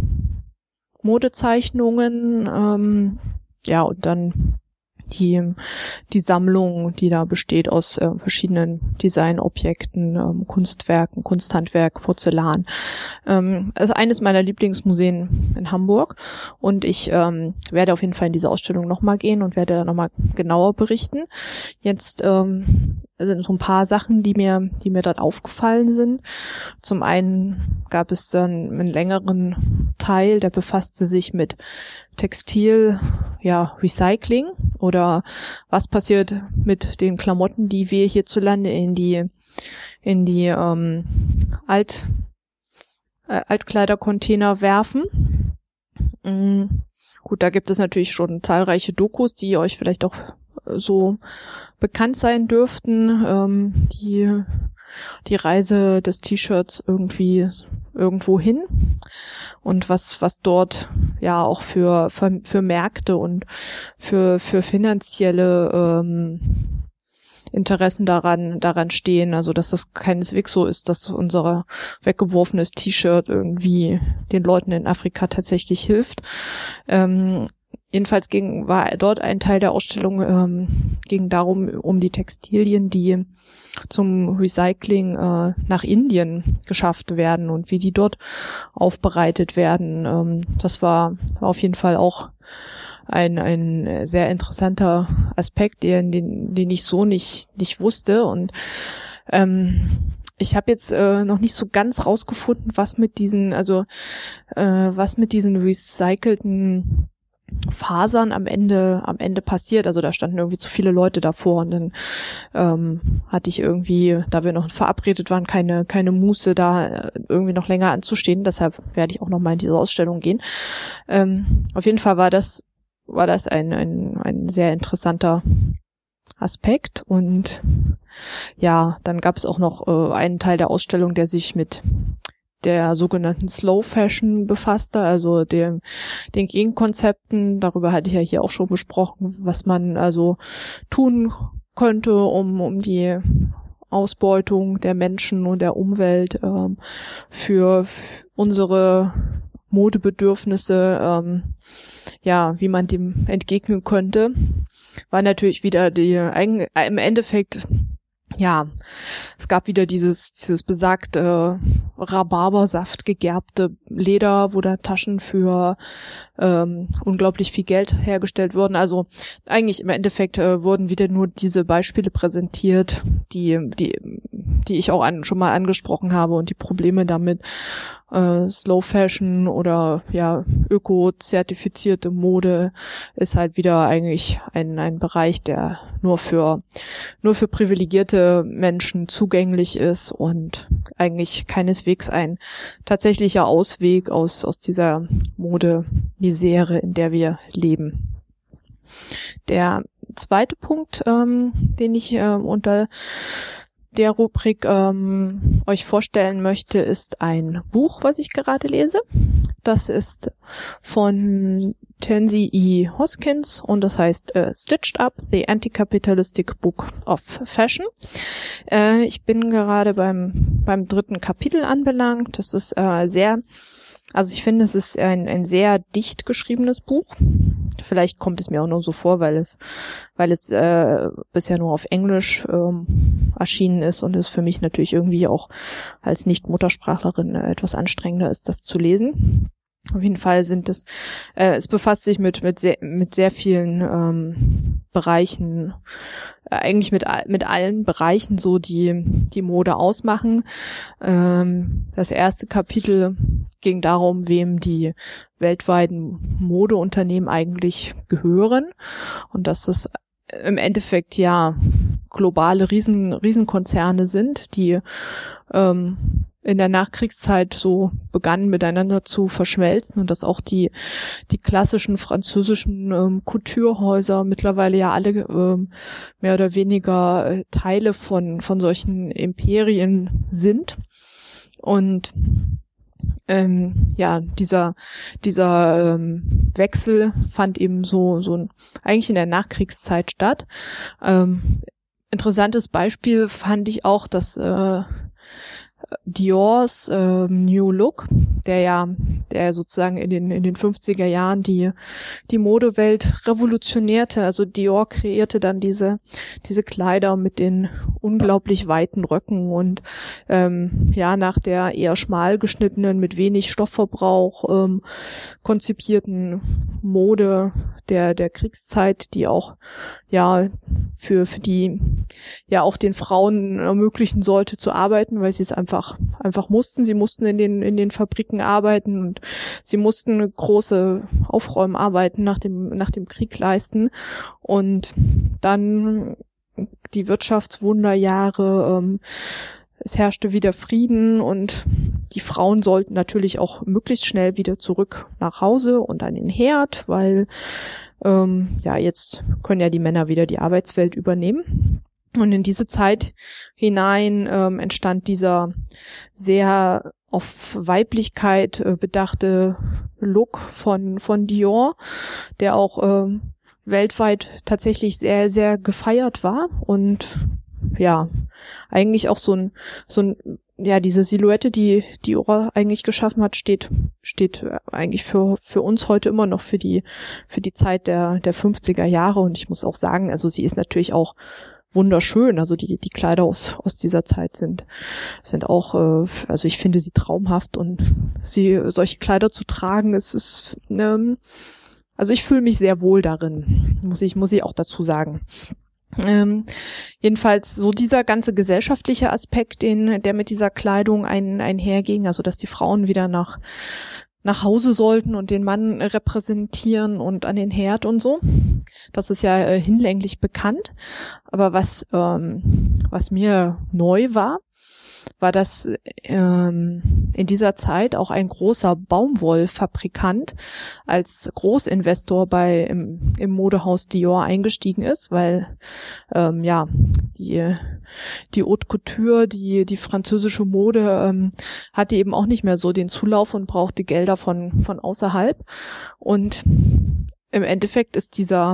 Modezeichnungen, ähm, ja und dann die die Sammlung, die da besteht aus äh, verschiedenen Designobjekten, ähm, Kunstwerken, Kunsthandwerk, Porzellan. Ähm, ist eines meiner Lieblingsmuseen in Hamburg und ich ähm, werde auf jeden Fall in diese Ausstellung nochmal gehen und werde da nochmal genauer berichten. Jetzt ähm, sind so ein paar Sachen, die mir die mir dort aufgefallen sind. Zum einen gab es dann einen längeren Teil, der befasste sich mit Textil, ja, Recycling oder was passiert mit den Klamotten, die wir hierzulande in die in die ähm, Alt äh, Altkleidercontainer werfen. Mhm. Gut, da gibt es natürlich schon zahlreiche Dokus, die euch vielleicht auch so bekannt sein dürften. Ähm, die die Reise des T-Shirts irgendwie irgendwo hin und was was dort ja auch für für, für Märkte und für für finanzielle ähm, Interessen daran daran stehen, also dass das keineswegs so ist, dass unser weggeworfenes T-Shirt irgendwie den Leuten in Afrika tatsächlich hilft. Ähm, Jedenfalls ging, war dort ein Teil der Ausstellung, ähm, ging darum, um die Textilien, die zum Recycling äh, nach Indien geschafft werden und wie die dort aufbereitet werden. Ähm, das war, war auf jeden Fall auch ein ein sehr interessanter Aspekt, den, den, den ich so nicht, nicht wusste. Und ähm, ich habe jetzt äh, noch nicht so ganz rausgefunden, was mit diesen, also äh, was mit diesen recycelten Fasern am Ende am Ende passiert. Also da standen irgendwie zu viele Leute davor und dann ähm, hatte ich irgendwie, da wir noch verabredet waren, keine keine Muße, da irgendwie noch länger anzustehen. Deshalb werde ich auch noch mal in diese Ausstellung gehen. Ähm, auf jeden Fall war das war das ein ein ein sehr interessanter Aspekt und ja, dann gab es auch noch äh, einen Teil der Ausstellung, der sich mit der sogenannten Slow Fashion befasste, also dem, den Gegenkonzepten. Darüber hatte ich ja hier auch schon besprochen, was man also tun könnte, um, um die Ausbeutung der Menschen und der Umwelt ähm, für unsere Modebedürfnisse, ähm, ja, wie man dem entgegnen könnte. War natürlich wieder die, im Endeffekt, ja, es gab wieder dieses dieses besagte äh, Rhabarbersaft gegerbte Leder, wo da Taschen für ähm, unglaublich viel Geld hergestellt wurden. Also eigentlich im Endeffekt äh, wurden wieder nur diese Beispiele präsentiert, die die die ich auch an, schon mal angesprochen habe und die Probleme damit. Äh, Slow Fashion oder ja öko-zertifizierte Mode ist halt wieder eigentlich ein ein Bereich, der nur für nur für privilegierte Menschen zugänglich ist und eigentlich keineswegs ein tatsächlicher Ausweg aus aus dieser Mode-Misere, in der wir leben. Der zweite Punkt, ähm, den ich äh, unter der Rubrik ähm, euch vorstellen möchte, ist ein Buch, was ich gerade lese. Das ist von Tansy E. Hoskins und das heißt äh, Stitched Up, The Anti-Capitalistic Book of Fashion. Äh, ich bin gerade beim beim dritten Kapitel anbelangt. Das ist äh, sehr, also ich finde, es ist ein ein sehr dicht geschriebenes Buch. Vielleicht kommt es mir auch nur so vor, weil es weil es äh, bisher nur auf Englisch ähm, erschienen ist und es für mich natürlich irgendwie auch als Nicht-Muttersprachlerin äh, etwas anstrengender ist, das zu lesen. Auf jeden Fall sind es, äh, es befasst sich mit mit sehr mit sehr vielen ähm, Bereichen, äh, eigentlich mit mit allen Bereichen, so die die Mode ausmachen. Ähm, das erste Kapitel ging darum, wem die weltweiten Modeunternehmen eigentlich gehören und dass das im Endeffekt ja globale Riesen Riesenkonzerne sind, die ähm, in der Nachkriegszeit so begannen miteinander zu verschmelzen und dass auch die die klassischen französischen ähm, Couturehäuser mittlerweile ja alle ähm, mehr oder weniger äh, Teile von von solchen Imperien sind. Und ähm, ja, dieser dieser ähm, Wechsel fand eben so so eigentlich in der Nachkriegszeit statt. Ähm, interessantes Beispiel fand ich auch, dass äh, Diors äh, New Look, der ja, der sozusagen in den in den fünfziger Jahren die die Modewelt revolutionierte. Also Dior kreierte dann diese diese Kleider mit den unglaublich weiten Röcken und ähm, ja nach der eher schmal geschnittenen, mit wenig Stoffverbrauch ähm, konzipierten Mode der der Kriegszeit, die auch ja für für die ja auch den Frauen ermöglichen sollte zu arbeiten, weil sie es einfach einfach mussten. Sie mussten in den in den Fabriken arbeiten und sie mussten große Aufräumarbeiten nach dem nach dem Krieg leisten und dann die Wirtschaftswunderjahre. Ähm, es herrschte wieder Frieden und die Frauen sollten natürlich auch möglichst schnell wieder zurück nach Hause und an den Herd, weil ähm, ja jetzt können ja die Männer wieder die Arbeitswelt übernehmen. Und in diese Zeit hinein ähm, entstand dieser sehr auf Weiblichkeit äh, bedachte Look von von Dior, der auch ähm, weltweit tatsächlich sehr, sehr gefeiert war und ja, eigentlich auch so ein, so ein, ja, diese Silhouette, die Dior eigentlich geschaffen hat, steht, steht eigentlich für, für uns heute immer noch für die, für die Zeit der, der fünfziger Jahre und ich muss auch sagen, also sie ist natürlich auch wunderschön, also die, die Kleider aus, aus dieser Zeit sind, sind auch, äh, also ich finde sie traumhaft und sie, solche Kleider zu tragen, es ist, ähm, also ich fühle mich sehr wohl darin, muss ich, muss ich auch dazu sagen. Ähm, jedenfalls so dieser ganze gesellschaftliche Aspekt, den, der mit dieser Kleidung ein, einherging, also dass die Frauen wieder nach, nach Hause sollten und den Mann repräsentieren und an den Herd und so. Das ist ja äh, hinlänglich bekannt. Aber was, ähm, was mir neu war, war, dass ähm, in dieser Zeit auch ein großer Baumwollfabrikant als Großinvestor bei im, im Modehaus Dior eingestiegen ist, weil ähm, ja die die Haute Couture, die die französische Mode ähm, hatte eben auch nicht mehr so den Zulauf und brauchte Gelder von von außerhalb und im Endeffekt ist dieser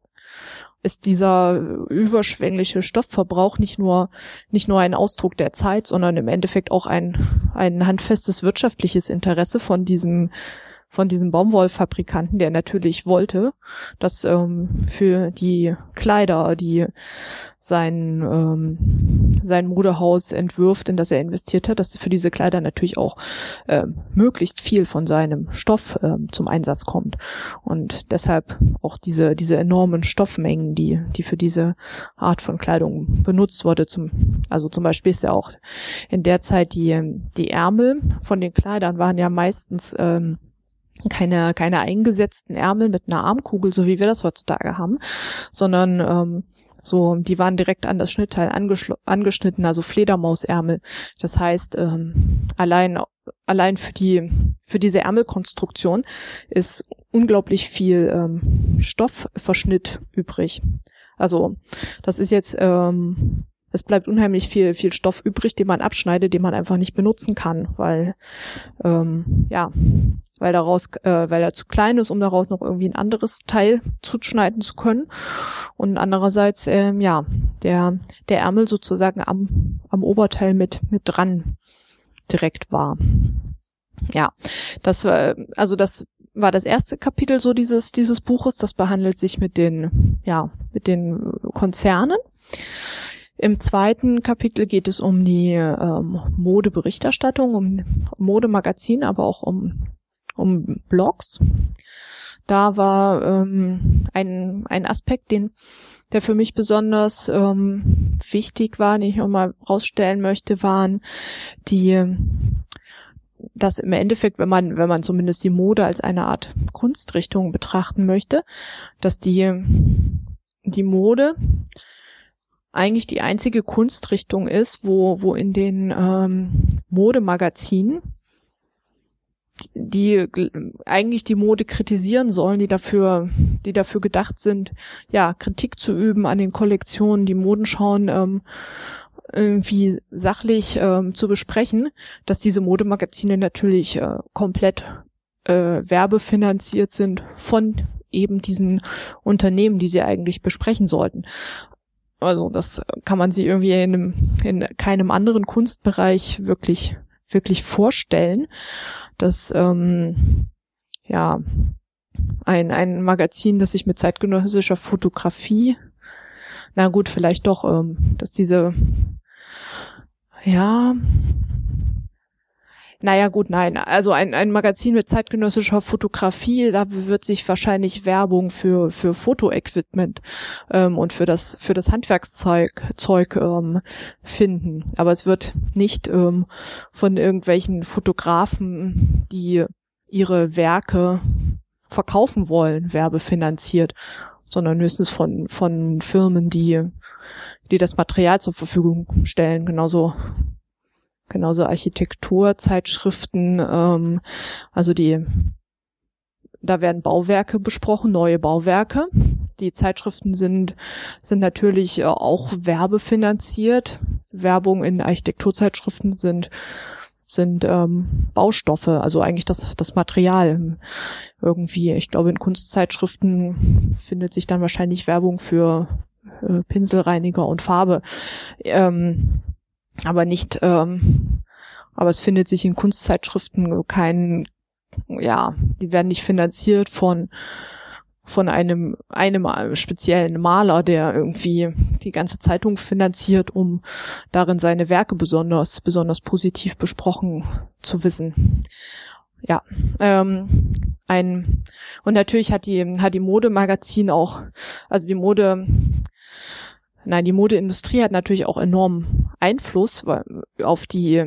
ist dieser überschwängliche Stoffverbrauch nicht nur nicht nur ein Ausdruck der Zeit, sondern im Endeffekt auch ein ein handfestes wirtschaftliches Interesse von diesem von diesem Baumwollfabrikanten, der natürlich wollte, dass ähm, für die Kleider, die sein ähm, sein Modehaus entwirft, in das er investiert hat, dass für diese Kleider natürlich auch ähm, möglichst viel von seinem Stoff ähm, zum Einsatz kommt und deshalb auch diese diese enormen Stoffmengen, die die für diese Art von Kleidung benutzt wurde. Zum also zum Beispiel ist ja auch in der Zeit die die Ärmel von den Kleidern waren ja meistens ähm, keine keine eingesetzten Ärmel mit einer Armkugel, so wie wir das heutzutage haben, sondern ähm, so, die waren direkt an das Schnittteil angeschnitten, also Fledermausärmel. Das heißt, ähm, allein allein für die für diese Ärmelkonstruktion ist unglaublich viel ähm, Stoffverschnitt übrig. Also das ist jetzt ähm, es bleibt unheimlich viel viel Stoff übrig, den man abschneidet, den man einfach nicht benutzen kann, weil ähm, ja, weil daraus, äh, weil er zu klein ist, um daraus noch irgendwie ein anderes Teil zuschneiden zu können. Und andererseits, ähm, ja, der der Ärmel sozusagen am am Oberteil mit mit dran direkt war. Ja, das war also das war das erste Kapitel so dieses dieses Buches. Das behandelt sich mit den ja mit den Konzernen. Im zweiten Kapitel geht es um die ähm, Modeberichterstattung, um Modemagazin, aber auch um um Blogs. Da war ähm, ein ein Aspekt, den der für mich besonders ähm, wichtig war, den ich auch mal rausstellen möchte, waren die, dass im Endeffekt, wenn man wenn man zumindest die Mode als eine Art Kunstrichtung betrachten möchte, dass die die Mode eigentlich die einzige Kunstrichtung ist, wo wo in den ähm, Modemagazinen, die eigentlich die Mode kritisieren sollen, die dafür die dafür gedacht sind, ja, Kritik zu üben an den Kollektionen, die Modenschauen ähm, irgendwie sachlich ähm, zu besprechen, dass diese Modemagazine natürlich äh, komplett äh, werbefinanziert sind von eben diesen Unternehmen, die sie eigentlich besprechen sollten. Also das kann man sich irgendwie in, einem, in keinem anderen Kunstbereich wirklich wirklich vorstellen, dass ähm, ja ein ein Magazin, das sich mit zeitgenössischer Fotografie, na gut, vielleicht doch, ähm, dass diese ja Naja, gut, nein. Also ein, ein Magazin mit zeitgenössischer Fotografie, da wird sich wahrscheinlich Werbung für, für Fotoequipment ähm, und für das, für das Handwerkszeug Zeug, ähm, finden. Aber es wird nicht ähm, von irgendwelchen Fotografen, die ihre Werke verkaufen wollen, werbefinanziert, sondern höchstens von, von Firmen, die, die das Material zur Verfügung stellen. Genauso Genauso Architekturzeitschriften, ähm, also die, da werden Bauwerke besprochen, neue Bauwerke. Die Zeitschriften sind sind natürlich auch werbefinanziert. Werbung in Architekturzeitschriften sind sind ähm, Baustoffe, also eigentlich das das Material. Irgendwie, ich glaube, in Kunstzeitschriften findet sich dann wahrscheinlich Werbung für äh, Pinselreiniger und Farbe. Ähm, aber nicht, ähm, aber es findet sich in Kunstzeitschriften kein, ja, die werden nicht finanziert von von einem einem speziellen Maler, der irgendwie die ganze Zeitung finanziert, um darin seine Werke besonders besonders positiv besprochen zu wissen. Ja, ähm, ein und natürlich hat die hat die Modemagazin auch, also die Mode Nein, die Modeindustrie hat natürlich auch enormen Einfluss auf die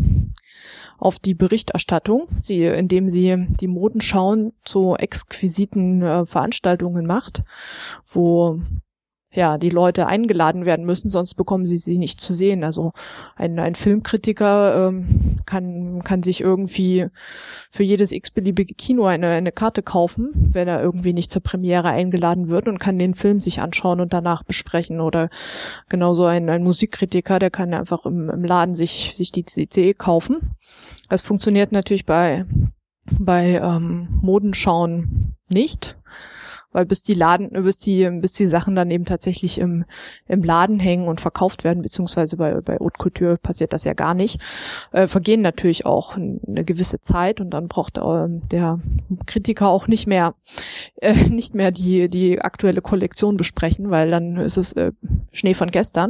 auf die Berichterstattung, sie, indem sie die Modenschauen zu exquisiten äh, Veranstaltungen macht, wo ja die Leute eingeladen werden müssen, sonst bekommen sie sie nicht zu sehen. Also ein, ein Filmkritiker ähm, kann kann sich irgendwie für jedes x-beliebige Kino eine eine Karte kaufen, wenn er irgendwie nicht zur Premiere eingeladen wird, und kann den Film sich anschauen und danach besprechen. Oder genauso ein, ein Musikkritiker, der kann einfach im, im Laden sich sich die C D kaufen. Das funktioniert natürlich bei bei ähm, Modenschauen nicht, weil bis die Laden, bis die, bis die Sachen dann eben tatsächlich im im Laden hängen und verkauft werden, beziehungsweise bei bei Haute Couture passiert das ja gar nicht, äh, vergehen natürlich auch eine gewisse Zeit, und dann braucht äh, der Kritiker auch nicht mehr äh, nicht mehr die die aktuelle Kollektion besprechen, weil dann ist es äh, Schnee von gestern.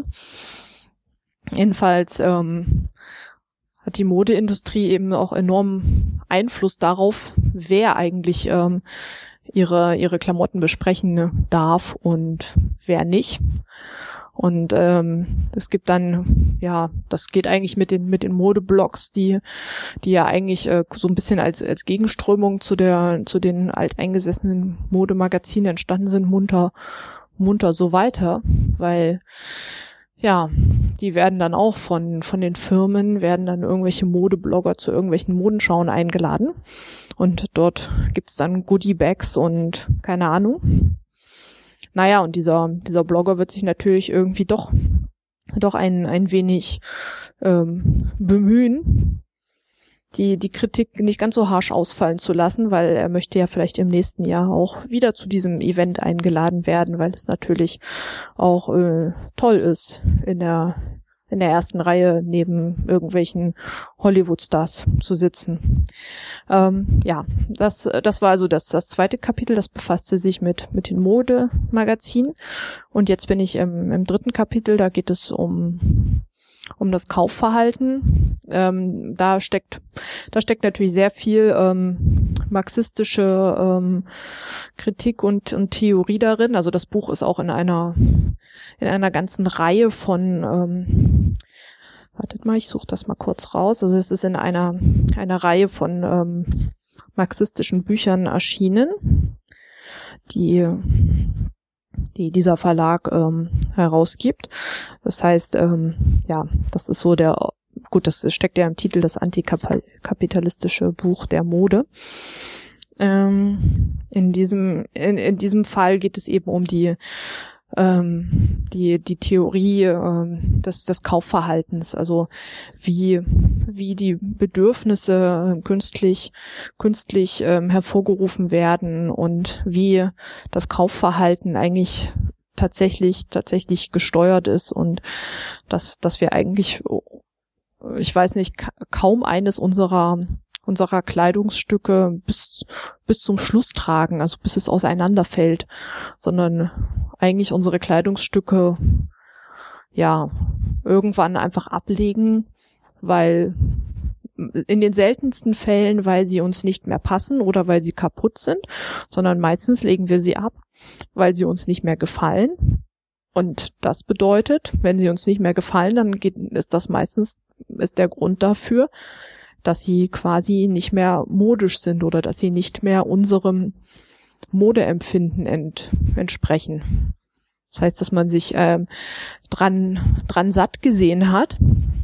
Jedenfalls ähm, hat die Modeindustrie eben auch enormen Einfluss darauf, wer eigentlich ähm, ihre ihre Klamotten besprechen darf und wer nicht. Und ähm, es gibt dann, ja, das geht eigentlich mit den mit den Modeblogs, die die ja eigentlich äh, so ein bisschen als als Gegenströmung zu der zu den alteingesessenen Modemagazinen entstanden sind, munter munter so weiter, weil ja, die werden dann auch von von den Firmen, werden dann irgendwelche Modeblogger zu irgendwelchen Modenschauen eingeladen, und dort gibt's dann Goodie-Bags und keine Ahnung. Naja, und dieser dieser Blogger wird sich natürlich irgendwie doch doch ein, ein wenig ähm, bemühen, die, die Kritik nicht ganz so harsch ausfallen zu lassen, weil er möchte ja vielleicht im nächsten Jahr auch wieder zu diesem Event eingeladen werden, weil es natürlich auch äh, toll ist, in der in der ersten Reihe neben irgendwelchen Hollywood-Stars zu sitzen. Ähm, ja, das das war also das das zweite Kapitel, das befasste sich mit mit den Modemagazinen. Und jetzt bin ich im, im dritten Kapitel, da geht es um um das Kaufverhalten. Ähm, da steckt da steckt natürlich sehr viel ähm, marxistische ähm, Kritik und, und Theorie darin. Also das Buch ist auch in einer in einer ganzen Reihe von ähm, wartet mal, ich suche das mal kurz raus. Also es ist in einer einer Reihe von ähm, marxistischen Büchern erschienen, die die dieser Verlag ähm, herausgibt. Das heißt, ähm, ja, das ist so der, gut, das steckt ja im Titel, das antikapitalistische Buch der Mode. Ähm, in diesem in, in diesem Fall geht es eben um die ähm, die die Theorie ähm, des des Kaufverhaltens, also wie wie die Bedürfnisse künstlich künstlich ähm, hervorgerufen werden und wie das Kaufverhalten eigentlich tatsächlich tatsächlich gesteuert ist und dass dass wir eigentlich, ich weiß nicht, kaum eines unserer unserer Kleidungsstücke bis bis zum Schluss tragen, also bis es auseinanderfällt, sondern eigentlich unsere Kleidungsstücke ja irgendwann einfach ablegen, weil in den seltensten Fällen, weil sie uns nicht mehr passen oder weil sie kaputt sind, sondern meistens legen wir sie ab, weil sie uns nicht mehr gefallen. Und das bedeutet, wenn sie uns nicht mehr gefallen, dann geht, ist das meistens ist der Grund dafür, dass sie quasi nicht mehr modisch sind oder dass sie nicht mehr unserem Modeempfinden ent, entsprechen. Das heißt, dass man sich ähm, dran dran satt gesehen hat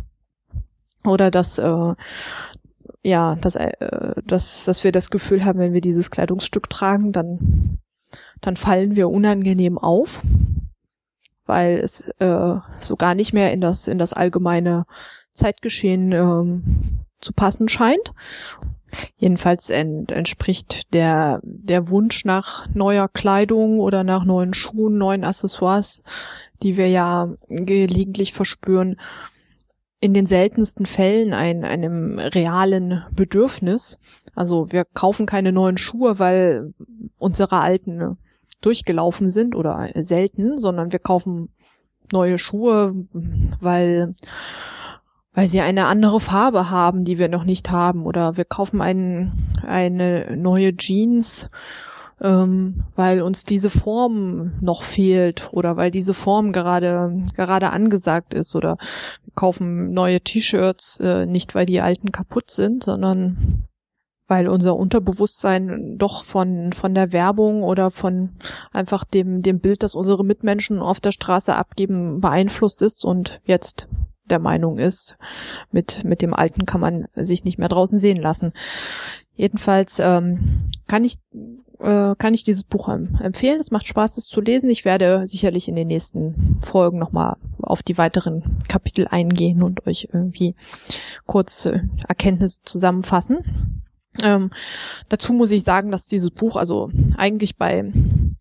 oder dass äh, ja, dass äh, dass dass wir das Gefühl haben, wenn wir dieses Kleidungsstück tragen, dann dann fallen wir unangenehm auf, weil es äh, so gar nicht mehr in das in das allgemeine Zeitgeschehen ähm, zu passen scheint. Jedenfalls ent, entspricht der der Wunsch nach neuer Kleidung oder nach neuen Schuhen, neuen Accessoires, die wir ja gelegentlich verspüren, in den seltensten Fällen ein, einem realen Bedürfnis. Also wir kaufen keine neuen Schuhe, weil unsere alten durchgelaufen sind oder selten, sondern wir kaufen neue Schuhe, weil weil sie eine andere Farbe haben, die wir noch nicht haben, oder wir kaufen einen, eine neue Jeans, ähm, weil uns diese Form noch fehlt oder weil diese Form gerade gerade angesagt ist, oder wir kaufen neue T-Shirts, äh, nicht weil die alten kaputt sind, sondern weil unser Unterbewusstsein doch von von der Werbung oder von einfach dem dem Bild, das unsere Mitmenschen auf der Straße abgeben, beeinflusst ist und jetzt der Meinung ist, mit mit dem Alten kann man sich nicht mehr draußen sehen lassen. Jedenfalls ähm, kann ich äh, kann ich dieses Buch empfehlen. Es macht Spaß, es zu lesen. Ich werde sicherlich in den nächsten Folgen nochmal auf die weiteren Kapitel eingehen und euch irgendwie kurz äh, Erkenntnisse zusammenfassen. Ähm, dazu muss ich sagen, dass dieses Buch also eigentlich bei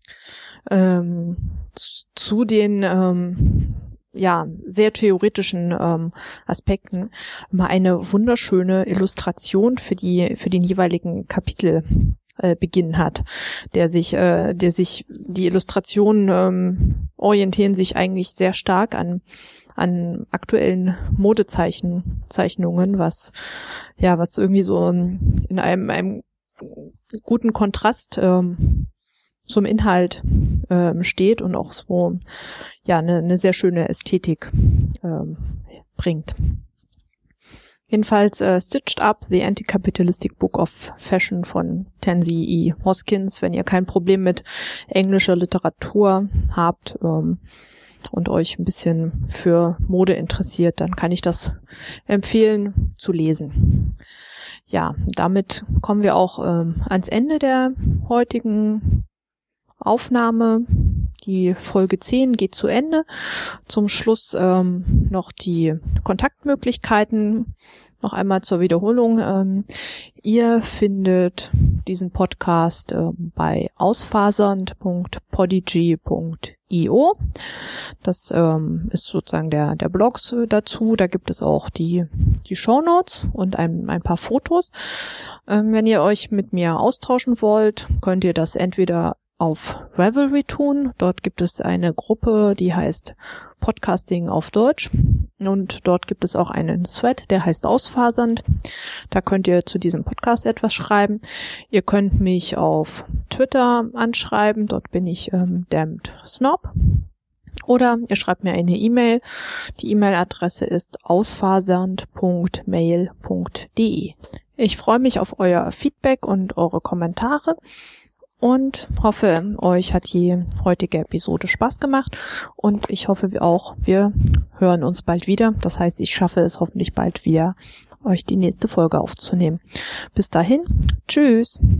ähm, zu den ähm, ja, sehr theoretischen ähm, Aspekten immer eine wunderschöne Illustration für die für den jeweiligen Kapitel äh, Beginn hat, der sich äh, der sich die Illustrationen ähm, orientieren sich eigentlich sehr stark an an aktuellen Modezeichnungen, was ja was irgendwie so in einem einem guten Kontrast ähm, zum Inhalt ähm, steht und auch so ja eine, eine sehr schöne Ästhetik ähm, bringt. Jedenfalls äh, Stitched Up, The Anti-Capitalistic Book of Fashion von Tansy E. Hoskins. Wenn ihr kein Problem mit englischer Literatur habt ähm, und euch ein bisschen für Mode interessiert, dann kann ich das empfehlen zu lesen. Ja, damit kommen wir auch ähm, ans Ende der heutigen Aufnahme. Die Folge zehn geht zu Ende. Zum Schluss ähm, noch die Kontaktmöglichkeiten. Noch einmal zur Wiederholung. Ähm, ihr findet diesen Podcast äh, bei ausfasernd punkt podigy punkt io. Das ähm, ist sozusagen der der Blog dazu. Da gibt es auch die die Shownotes und ein, ein paar Fotos. Ähm, wenn ihr euch mit mir austauschen wollt, könnt ihr das entweder auf Ravelry tun. Dort gibt es eine Gruppe, die heißt Podcasting auf Deutsch. Und dort gibt es auch einen Thread, der heißt Ausfasernd. Da könnt ihr zu diesem Podcast etwas schreiben. Ihr könnt mich auf Twitter anschreiben. Dort bin ich ähm, Damned Snob. Oder ihr schreibt mir eine E-Mail. Die E-Mail-Adresse ist ausfasernd punkt mail punkt de. Ich freue mich auf euer Feedback und eure Kommentare. Und hoffe, euch hat die heutige Episode Spaß gemacht und ich hoffe auch, wir hören uns bald wieder. Das heißt, ich schaffe es hoffentlich bald wieder, euch die nächste Folge aufzunehmen. Bis dahin, tschüss!